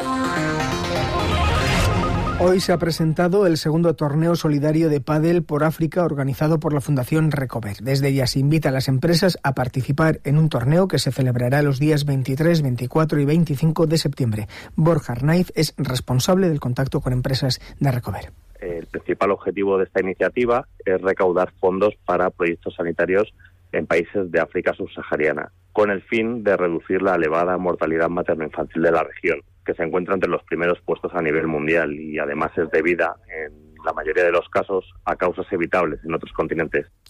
Hoy se ha presentado el segundo torneo solidario de pádel por África organizado por la Fundación Recover. Desde ella se invita a las empresas a participar en un torneo que se celebrará los días 23, 24 y 25 de septiembre. Borja Arnaiz es responsable del contacto con empresas de Recover. El principal objetivo de esta iniciativa es recaudar fondos para proyectos sanitarios en países de África subsahariana, con el fin de reducir la elevada mortalidad materno-infantil de la región, que se encuentra entre los primeros puestos a nivel mundial y además es debida, en la mayoría de los casos, a causas evitables en otros continentes.